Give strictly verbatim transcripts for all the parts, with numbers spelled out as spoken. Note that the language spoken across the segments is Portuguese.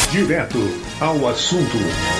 Direto ao assunto.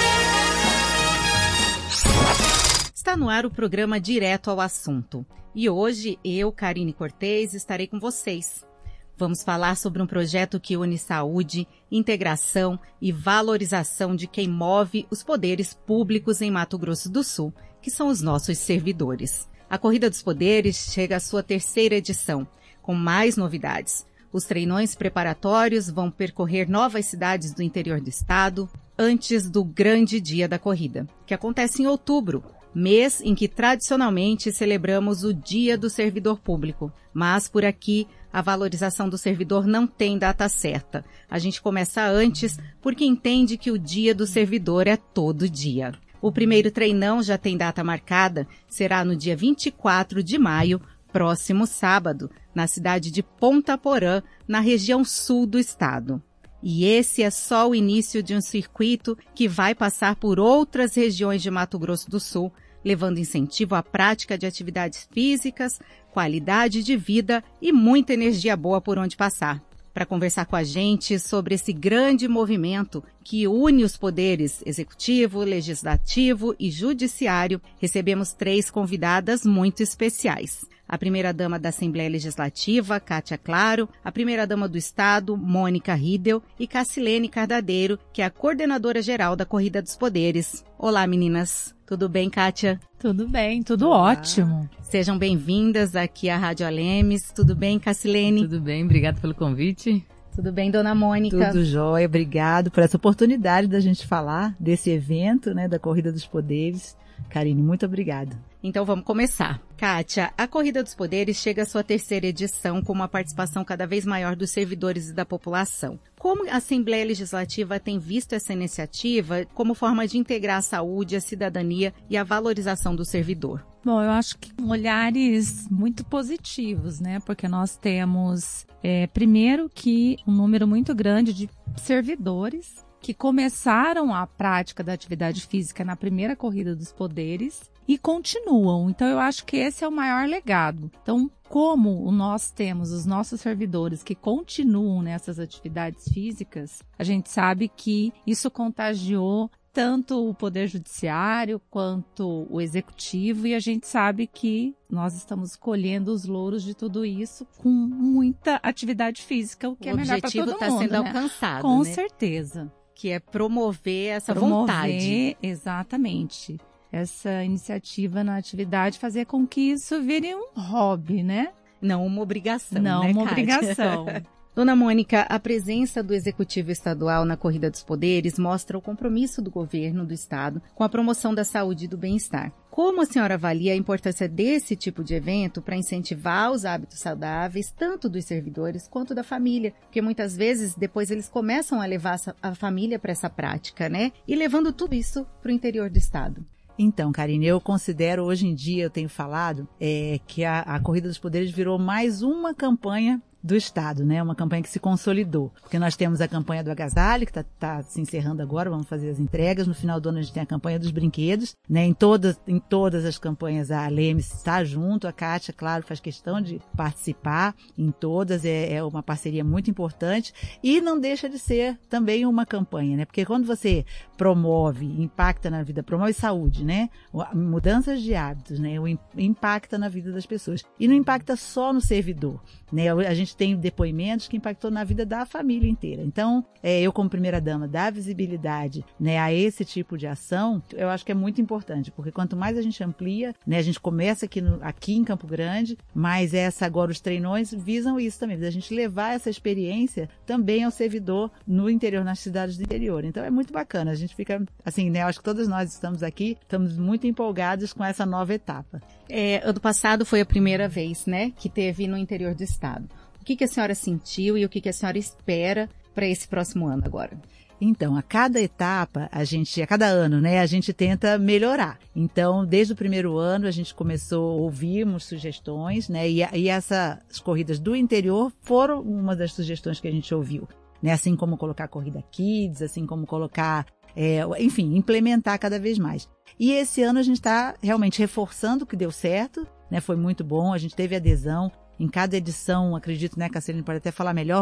Está no ar o programa Direto ao Assunto. E hoje, eu, Karine Cortez, estarei com vocês. Vamos falar sobre um projeto que une saúde, integração e valorização de quem move os poderes públicos em Mato Grosso do Sul, que são os nossos servidores. A Corrida dos Poderes chega à sua terceira edição, com mais novidades. Os treinões preparatórios vão percorrer novas cidades do interior do estado antes do grande dia da corrida, que acontece em outubro, mês em que tradicionalmente celebramos o Dia do Servidor Público. Mas por aqui, a valorização do servidor não tem data certa. A gente começa antes porque entende que o Dia do Servidor é todo dia. O primeiro treinão já tem data marcada, será no dia vinte e quatro de maio, próximo sábado, na cidade de Ponta Porã, na região sul do estado. E esse é só o início de um circuito que vai passar por outras regiões de Mato Grosso do Sul, levando incentivo à prática de atividades físicas, qualidade de vida e muita energia boa por onde passar. Para conversar com a gente sobre esse grande movimento que une os poderes executivo, legislativo e judiciário, recebemos três convidadas muito especiais. A primeira-dama da Assembleia Legislativa, Kátia Claro, a primeira-dama do Estado, Mônica Riedel, e Cassilene Cardadeiro, que é a coordenadora-geral da Corrida dos Poderes. Olá, meninas. Tudo bem, Kátia? Tudo bem, tudo Olá. Ótimo. Sejam bem-vindas aqui à Rádio Alemes. Tudo bem, Cassilene? Tudo bem, obrigado pelo convite. Tudo bem, dona Mônica? Tudo jóia, obrigado por essa oportunidade da gente falar desse evento, né, da Corrida dos Poderes. Karine, muito obrigada. Então vamos começar. Kátia, a Corrida dos Poderes chega à sua terceira edição com uma participação cada vez maior dos servidores e da população. Como a Assembleia Legislativa tem visto essa iniciativa como forma de integrar a saúde, a cidadania e a valorização do servidor? Bom, eu acho que olhares muito positivos, né? Porque nós temos, é, primeiro, que um número muito grande de servidores que começaram a prática da atividade física na primeira Corrida dos Poderes e continuam. Então, eu acho que esse é o maior legado. Então, como nós temos os nossos servidores que continuam nessas atividades físicas, a gente sabe que isso contagiou tanto o Poder Judiciário quanto o Executivo, e a gente sabe que nós estamos colhendo os louros de tudo isso com muita atividade física, o que o é melhor para todo mundo. O objetivo está sendo né? alcançado, Com né? certeza. Que é promover essa promover, vontade. Exatamente. Essa iniciativa na atividade, fazer com que isso vire um hobby, né? Não uma obrigação, Não né, uma Kátia? obrigação. Dona Mônica, a presença do Executivo Estadual na Corrida dos Poderes mostra o compromisso do governo do Estado com a promoção da saúde e do bem-estar. Como a senhora avalia a importância desse tipo de evento para incentivar os hábitos saudáveis, tanto dos servidores quanto da família? Porque muitas vezes depois eles começam a levar a família para essa prática, né? E levando tudo isso para o interior do Estado. Então, Karine, eu considero, hoje em dia, eu tenho falado, é, que a, a Corrida dos Poderes virou mais uma campanha do Estado, né? Uma campanha que se consolidou. Porque nós temos a campanha do agasalho, que está tá se encerrando agora, vamos fazer as entregas. No final do ano a gente tem a campanha dos brinquedos, né? Em todas, em todas as campanhas a Alemes está junto, a Kátia, claro, faz questão de participar em todas, é, é uma parceria muito importante e não deixa de ser também uma campanha, né? Porque quando você promove, impacta na vida, promove saúde, né? Mudanças de hábitos, né? Impacta na vida das pessoas. E não impacta só no servidor, né? A gente tem depoimentos que impactou na vida da família inteira. Então, é, eu como primeira-dama dar visibilidade, né, a esse tipo de ação, eu acho que é muito importante, porque quanto mais a gente amplia, né, a gente começa aqui, no, aqui em Campo Grande, mas essa, agora os treinões visam isso também, a gente levar essa experiência também ao servidor no interior, nas cidades do interior. Então, é muito bacana, a gente fica, assim, né, eu acho que todos nós estamos aqui, estamos muito empolgados com essa nova etapa. É, ano passado foi a primeira vez, né, que teve no interior do estado. O que, que a senhora sentiu e o que, que a senhora espera para esse próximo ano agora? Então, a cada etapa, a gente, a cada ano, né, a gente tenta melhorar. Então, desde o primeiro ano, a gente começou a ouvirmos sugestões, né, e, e essas corridas do interior foram uma das sugestões que a gente ouviu, né, assim como colocar corrida kids, assim como colocar, é, enfim, implementar cada vez mais. E esse ano a gente está realmente reforçando o que deu certo, né, foi muito bom, a gente teve adesão. Em cada edição, acredito, né, Cassilene pode até falar melhor, mas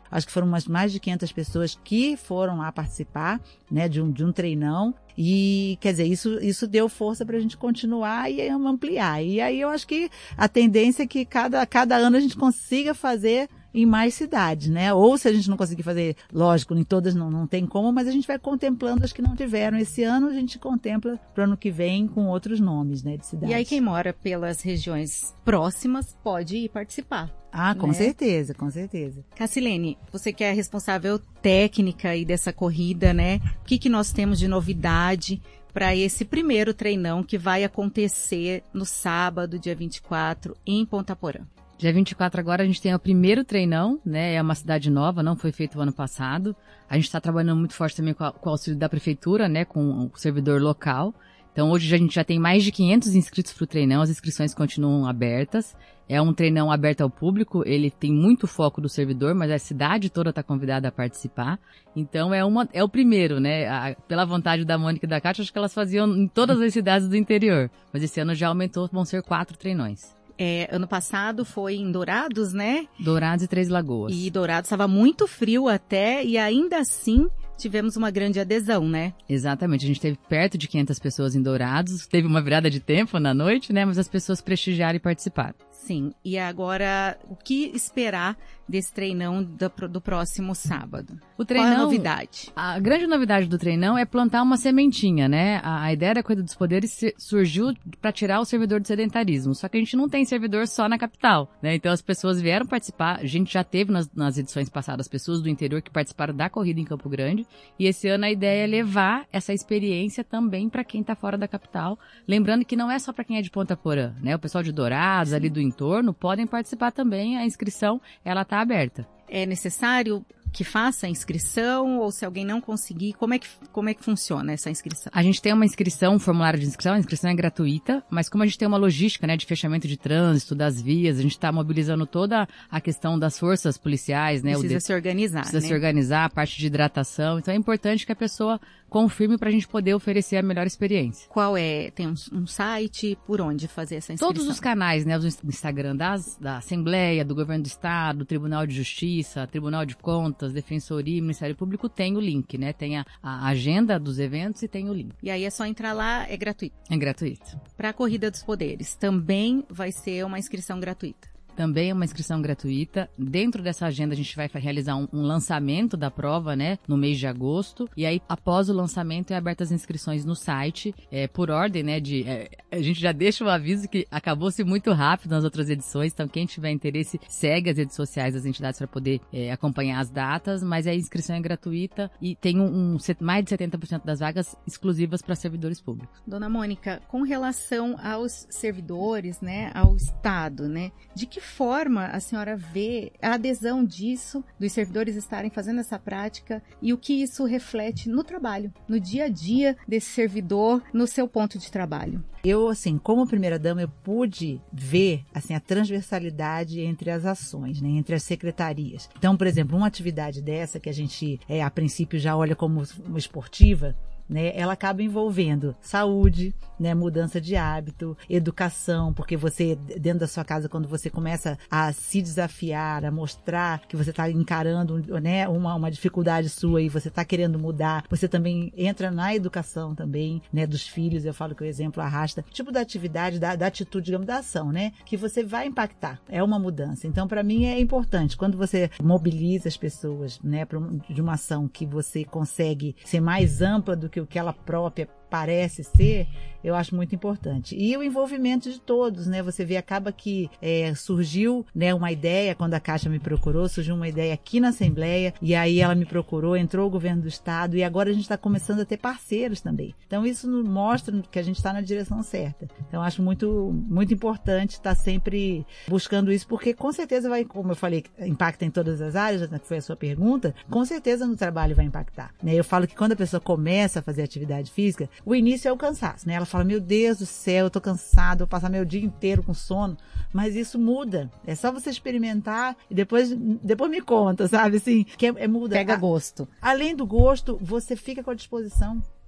acho que foram umas mais de quinhentas pessoas que foram lá participar, né, de um, de um treinão. E, quer dizer, isso, isso deu força para a gente continuar e ampliar. E aí eu acho que a tendência é que cada, cada ano a gente consiga fazer em mais cidades, né? Ou se a gente não conseguir fazer, lógico, em todas não, não tem como, mas a gente vai contemplando as que não tiveram esse ano, a gente contempla para o ano que vem com outros nomes, né, de cidades. E aí quem mora pelas regiões próximas pode ir participar. Ah, com né? certeza, com certeza. Cacilene, você que é a responsável técnica aí dessa corrida, né? O que, que nós temos de novidade para esse primeiro treinão que vai acontecer no sábado, dia vinte e quatro, em Ponta Porã? Dia vinte e quatro agora a gente tem o primeiro treinão, né? É uma cidade nova, não foi feito o ano passado. A gente está trabalhando muito forte também com, a, com o auxílio da prefeitura, né? Com o servidor local. Então hoje a gente já tem mais de quinhentos inscritos para o treinão, as inscrições continuam abertas. É um treinão aberto ao público, ele tem muito foco do servidor, mas a cidade toda está convidada a participar. Então é, uma, é o primeiro, né? A, pela vontade da Mônica e da Kátia, acho que elas faziam em todas as cidades do interior. Mas esse ano já aumentou, vão ser quatro treinões. É, ano passado foi em Dourados, né? Dourados e Três Lagoas. E Dourados estava muito frio até, e ainda assim tivemos uma grande adesão, né? Exatamente, a gente teve perto de quinhentas pessoas em Dourados, teve uma virada de tempo na noite, né? Mas as pessoas prestigiaram e participaram. Sim, e agora, o que esperar desse treinão do, do próximo sábado? O treinão, qual é a novidade? A grande novidade do treinão é plantar uma sementinha, né? A, a ideia da Corrida dos Poderes surgiu para tirar o servidor do sedentarismo, só que a gente não tem servidor só na capital, né? Então as pessoas vieram participar, a gente já teve nas, nas edições passadas pessoas do interior que participaram da corrida em Campo Grande, e esse ano a ideia é levar essa experiência também para quem está fora da capital, lembrando que não é só para quem é de Ponta Porã, né? O pessoal de Dourados, ali do entorno, podem participar também, a inscrição, ela está aberta. É necessário que faça a inscrição, ou se alguém não conseguir, como é que, como é que funciona essa inscrição? A gente tem uma inscrição, um formulário de inscrição, a inscrição é gratuita, mas como a gente tem uma logística, né, de fechamento de trânsito, das vias, a gente está mobilizando toda a questão das forças policiais, né? Precisa o de... se organizar, Precisa né? se organizar, a parte de hidratação, então é importante que a pessoa confirme para a gente poder oferecer a melhor experiência. Qual é? Tem um, um site? Por onde fazer essa inscrição? Todos os canais, né? O Instagram das, da Assembleia, do Governo do Estado, do Tribunal de Justiça, Tribunal de Contas, Defensoria, Ministério Público, tem o link, né? Tem a, a agenda dos eventos e tem o link. E aí é só entrar lá, é gratuito? É gratuito. Para a Corrida dos Poderes, também vai ser uma inscrição gratuita? Também é uma inscrição gratuita. Dentro dessa agenda a gente vai realizar um, um lançamento da prova, né, no mês de agosto. E aí, após o lançamento, é abertas as inscrições no site, é, por ordem, né, de... É, a gente já deixa o aviso que acabou-se muito rápido nas outras edições, então quem tiver interesse, segue as redes sociais das entidades para poder é, acompanhar as datas, mas a inscrição é gratuita e tem um, um mais de setenta por cento das vagas exclusivas para servidores públicos. Dona Mônica, com relação aos servidores, né, ao Estado, né, de que forma a senhora vê a adesão disso, dos servidores estarem fazendo essa prática e o que isso reflete no trabalho, no dia a dia desse servidor, no seu ponto de trabalho? Eu, assim, como primeira-dama, eu pude ver, assim, a transversalidade entre as ações, né, entre as secretarias. Então, por exemplo, uma atividade dessa que a gente, é, a princípio, já olha como esportiva, né, ela acaba envolvendo saúde, né, mudança de hábito, educação, porque você, dentro da sua casa, quando você começa a se desafiar, a mostrar que você está encarando, né, uma, uma dificuldade sua e você está querendo mudar, você também entra na educação também, né, dos filhos. Eu falo que o exemplo arrasta, tipo da atividade, da, da atitude, digamos, da ação, né, que você vai impactar, é uma mudança. Então, para mim, é importante, quando você mobiliza as pessoas, né, pra, de uma ação que você consegue ser mais ampla do que o que ela própria parece ser, eu acho muito importante. E o envolvimento de todos, né? Você vê, acaba que é, surgiu, né, uma ideia, quando a Caixa me procurou, surgiu uma ideia aqui na Assembleia, e aí ela me procurou, entrou o governo do Estado, e agora a gente está começando a ter parceiros também. Então isso nos mostra que a gente está na direção certa. Então acho muito, muito importante estar sempre buscando isso, porque com certeza vai, como eu falei, impacta em todas as áreas, que foi a sua pergunta, com certeza no trabalho vai impactar, né? Eu falo que quando a pessoa começa a fazer atividade física, o início é o cansaço, né? Ela fala, meu Deus do céu, eu tô cansado, vou passar meu dia inteiro com sono, mas isso muda. É só você experimentar e depois, depois me conta, sabe? Assim, que é, é muda. Pega gosto. Além do gosto, você fica com a disposição.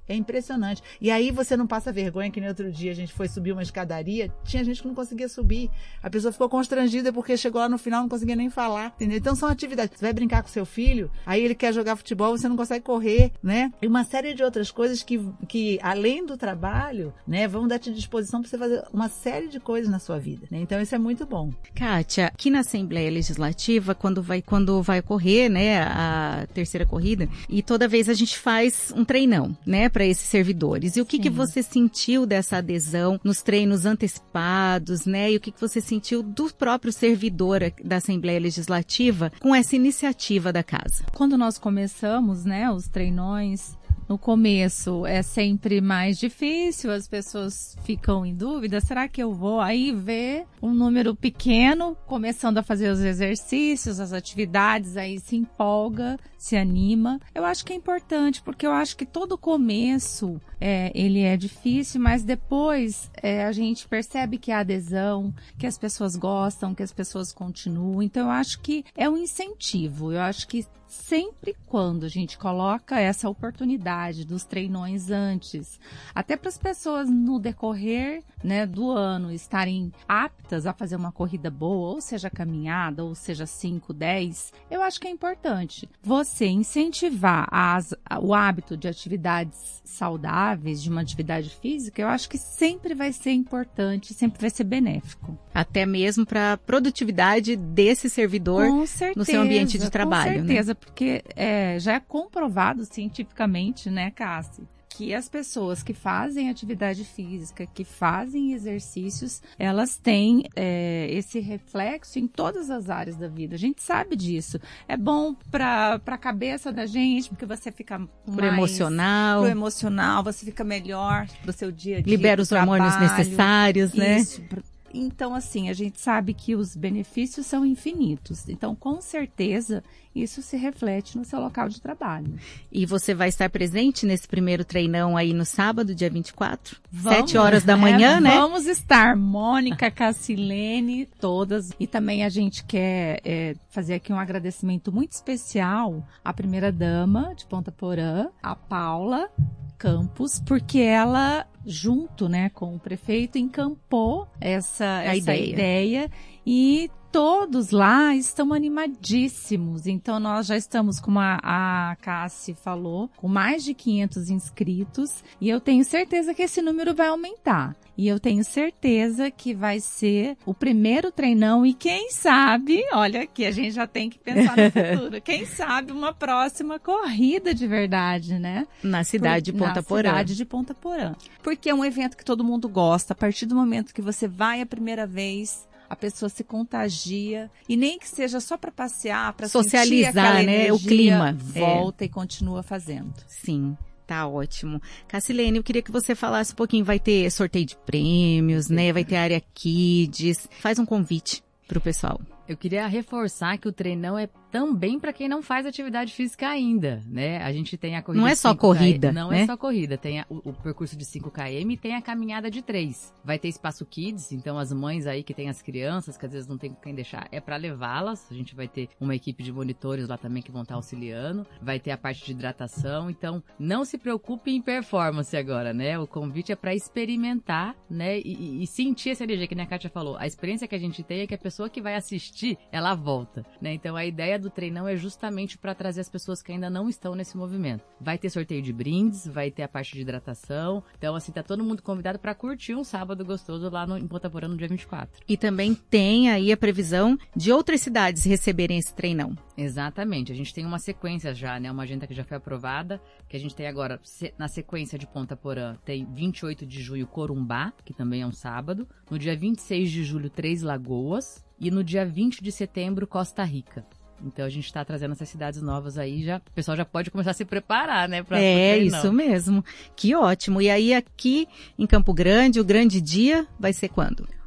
É impressionante. E aí você não passa vergonha, que nem outro dia a gente foi subir uma escadaria, tinha gente que não conseguia subir. A pessoa ficou constrangida porque chegou lá no final, não conseguia nem falar, entendeu? Então são atividades. Você vai brincar com seu filho, aí ele quer jogar futebol, você não consegue correr, né? E uma série de outras coisas que, que além do trabalho, né, vão dar-te disposição para você fazer uma série de coisas na sua vida, né? Então isso é muito bom. Kátia, aqui na Assembleia Legislativa, quando vai, quando vai ocorrer, né, a terceira corrida, e toda vez a gente faz um treinão, né, para esses servidores. E o que, que você sentiu dessa adesão nos treinos antecipados, né? E o que, que você sentiu do próprio servidor da Assembleia Legislativa com essa iniciativa da casa? Quando nós começamos, né, os treinões, no começo é sempre mais difícil, as pessoas ficam em dúvida, será que eu vou? Aí ver um número pequeno começando a fazer os exercícios, as atividades, aí se empolga, se anima. Eu acho que é importante, porque eu acho que todo começo é, ele é difícil, mas depois é, a gente percebe que há adesão, que as pessoas gostam, que as pessoas continuam. Então eu acho que é um incentivo, eu acho que sempre quando a gente coloca essa oportunidade dos treinões antes, até para as pessoas no decorrer, né, do ano estarem aptas a fazer uma corrida boa, ou seja caminhada, ou seja cinco, dez, eu acho que é importante você incentivar as, o hábito de atividades saudáveis, de uma atividade física, eu acho que sempre vai ser importante, sempre vai ser benéfico. Até mesmo para a produtividade desse servidor com certeza, no seu ambiente de trabalho. Com certeza, né? Porque é, já é comprovado cientificamente, né, Cássia, que as pessoas que fazem atividade física, que fazem exercícios, elas têm é, esse reflexo em todas as áreas da vida. A gente sabe disso. É bom para a cabeça da gente, porque você fica mais... Pro emocional. Pro emocional, você fica melhor pro seu dia a dia. Libera os hormônios necessários, né? Isso. Então, assim, a gente sabe que os benefícios são infinitos. Então, com certeza, isso se reflete no seu local de trabalho. E você vai estar presente nesse primeiro treinão aí no sábado, dia vinte e quatro? Vamos, Sete horas da manhã, é, né? Vamos estar, Mônica, Cacilene, todas. E também a gente quer é, fazer aqui um agradecimento muito especial à primeira-dama de Ponta Porã, a Paula Campos, porque ela, junto, né, com o prefeito, encampou essa, essa ideia. ideia e todos lá estão animadíssimos. Então, nós já estamos, como a, a Cassi falou, com mais de quinhentos inscritos e eu tenho certeza que esse número vai aumentar. E eu tenho certeza que vai ser o primeiro treinão e quem sabe, olha aqui, a gente já tem que pensar no futuro, quem sabe uma próxima corrida de verdade, né? Na cidade Por, de Ponta na Porã. cidade de Ponta Porã. Porque é um evento que todo mundo gosta. A partir do momento que você vai a primeira vez, a pessoa se contagia e nem que seja só para passear, para socializar, né? O clima. Volta é. e continua fazendo. Sim. Tá ótimo. Cacilene, eu queria que você falasse um pouquinho, vai ter sorteio de prêmios, né? Vai ter área Kids. Faz um convite pro pessoal. Eu queria reforçar que o treinão é também para quem não faz atividade física ainda, né? A gente tem a corrida Não é só corrida, Não né? é só corrida, tem a, o, o percurso de cinco quilômetros e tem a caminhada de três. Vai ter espaço Kids, então as mães aí que têm as crianças, que às vezes não tem quem deixar, é para levá-las. A gente vai ter uma equipe de monitores lá também que vão estar auxiliando. Vai ter a parte de hidratação, então não se preocupe em performance agora, né? O convite é para experimentar, né? E, e, e sentir essa energia, que nem a Kátia falou. A experiência que a gente tem é que a pessoa que vai assistir, ela volta, né? Então a ideia do treinão é justamente para trazer as pessoas que ainda não estão nesse movimento. Vai ter sorteio de brindes, vai ter a parte de hidratação. Então, assim, tá todo mundo convidado para curtir um sábado gostoso lá no, em Ponta Porã no dia vinte e quatro. E também tem aí a previsão de outras cidades receberem esse treinão. Exatamente. A gente tem uma sequência já, né? Uma agenda que já foi aprovada, que a gente tem agora, na sequência de Ponta Porã, tem vinte e oito de junho Corumbá, que também é um sábado. No dia vinte e seis de julho, Três Lagoas. E no dia vinte de setembro, Costa Rica. Então a gente está trazendo essas cidades novas aí, já, o pessoal já pode começar a se preparar, né? Pra, é, isso mesmo. Que ótimo. E aí aqui em Campo Grande, o grande dia vai ser quando?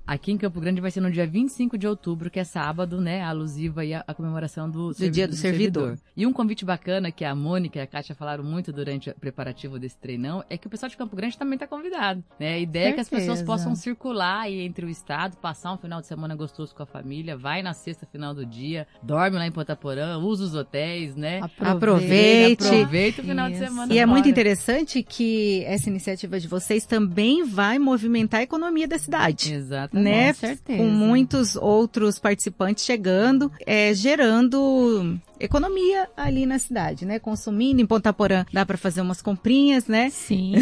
Aqui em Campo Grande vai ser no dia vinte e cinco de outubro, que é sábado, né? Alusiva aí à, à comemoração do, do servi- dia do, do servidor. servidor. E um convite bacana que a Mônica e a Kátia falaram muito durante o preparativo desse treinão é que o pessoal de Campo Grande também está convidado, né? A ideia Certeza. é que as pessoas possam circular aí entre o estado, passar um final de semana gostoso com a família, vai na sexta final do dia, dorme lá em Ponta Porã, usa os hotéis, né? Aproveite. Aproveita o final Isso. de semana. E é fora. muito interessante que essa iniciativa de vocês também vai movimentar a economia da cidade. Exatamente. Né? Com certeza. Com muitos outros participantes chegando, é, gerando economia ali na cidade, né? Consumindo. Em Ponta Porã dá para fazer umas comprinhas, né? Sim,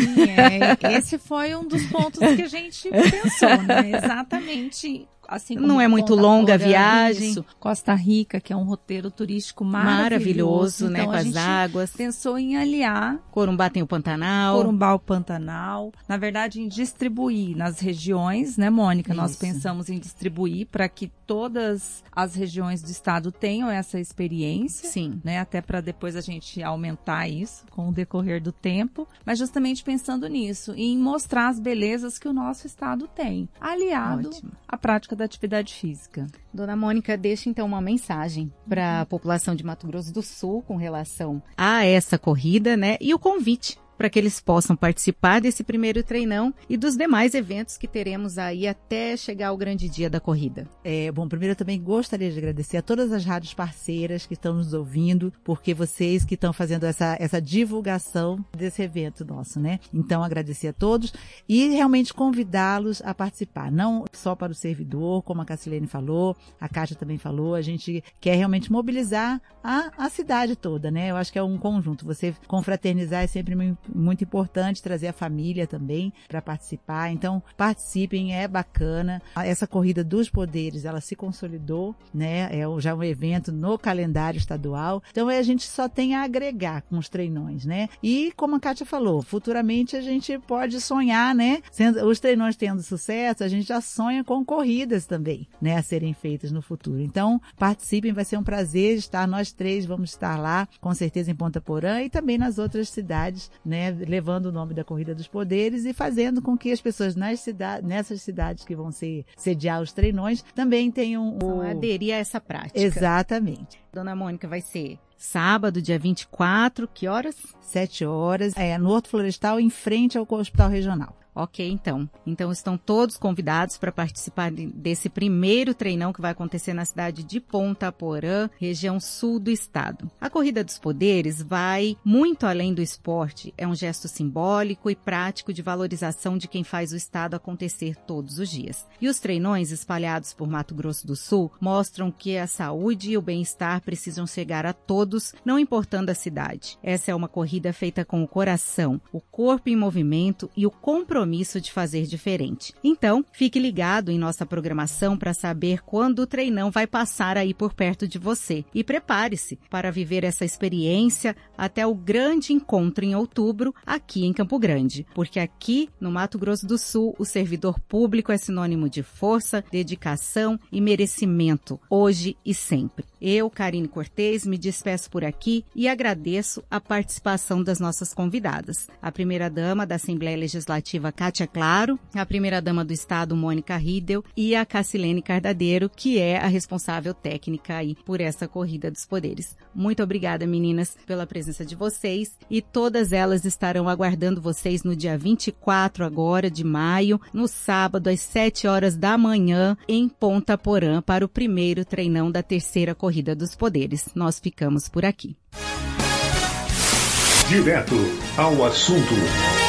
é, esse foi um dos pontos que a gente pensou, né? Exatamente. Assim como não é muito Ponta longa a Porã, viagem. Isso. Costa Rica, que é um roteiro turístico maravilhoso, maravilhoso, né? Então, com a as gente águas. Pensou em aliar Corumbá tem o Pantanal. Corumbá o Pantanal. Na verdade, em distribuir nas regiões, né, Mônica? Isso. Nós pensamos em distribuir para que todas as regiões do estado tenham essa experiência. Sim. Né? Até para depois a gente aumentar isso com o decorrer do tempo. Mas justamente pensando nisso, em mostrar as belezas que o nosso estado tem, aliado Ótimo. à prática da atividade física. Dona Mônica, deixa então uma mensagem para a população de Mato Grosso do Sul com relação a essa corrida, né? E o convite para que eles possam participar desse primeiro treinão e dos demais eventos que teremos aí até chegar ao grande dia da corrida. É, bom, primeiro eu também gostaria de agradecer a todas as rádios parceiras que estão nos ouvindo, porque vocês que estão fazendo essa, essa divulgação desse evento nosso, né? Então, agradecer a todos e realmente convidá-los a participar, não só para o servidor, como a Cacilene falou, a Kátia também falou, a gente quer realmente mobilizar a, a cidade toda, né? Eu acho que é um conjunto, você confraternizar é sempre muito muito importante, trazer a família também para participar. Então, participem, é bacana. Essa corrida dos poderes, ela se consolidou, né? É já um evento no calendário estadual. Então, a gente só tem a agregar com os treinões, né? E, como a Kátia falou, futuramente a gente pode sonhar, né? Sendo, os treinões tendo sucesso, a gente já sonha com corridas também, né? A serem feitas no futuro. Então, participem, vai ser um prazer estar, nós três vamos estar lá, com certeza em Ponta Porã e também nas outras cidades, né? Levando o nome da Corrida dos Poderes e fazendo com que as pessoas nas cidades, nessas cidades que vão ser, sediar os treinões também tenham o... aderir a essa prática. Exatamente. Dona Mônica, vai ser sábado, dia vinte e quatro, que horas? Sete horas, é, no Horto Florestal, em frente ao Hospital Regional. Ok, então. Então estão todos convidados para participar desse primeiro treinão que vai acontecer na cidade de Ponta Porã, região sul do estado. A Corrida dos Poderes vai muito além do esporte. É um gesto simbólico e prático de valorização de quem faz o estado acontecer todos os dias. E os treinões espalhados por Mato Grosso do Sul mostram que a saúde e o bem-estar precisam chegar a todos, não importando a cidade. Essa é uma corrida feita com o coração, o corpo em movimento e o compromisso de fazer diferente. Então, fique ligado em nossa programação para saber quando o treinão vai passar aí por perto de você. E prepare-se para viver essa experiência até o grande encontro em outubro aqui em Campo Grande. Porque aqui, no Mato Grosso do Sul, o servidor público é sinônimo de força, dedicação e merecimento, hoje e sempre. Eu, Karine Cortez, me despeço por aqui e agradeço a participação das nossas convidadas. A primeira-dama da Assembleia Legislativa, Kátia Claro, a primeira-dama do Estado, Mônica Riedel, e a Cacilene Cardadeiro, que é a responsável técnica aí por essa Corrida dos Poderes. Muito obrigada, meninas, pela presença de vocês, e todas elas estarão aguardando vocês no dia vinte e quatro agora de maio, no sábado, às sete horas da manhã, em Ponta Porã, para o primeiro treinão da terceira Corrida dos Poderes. Nós ficamos por aqui. Direto ao assunto.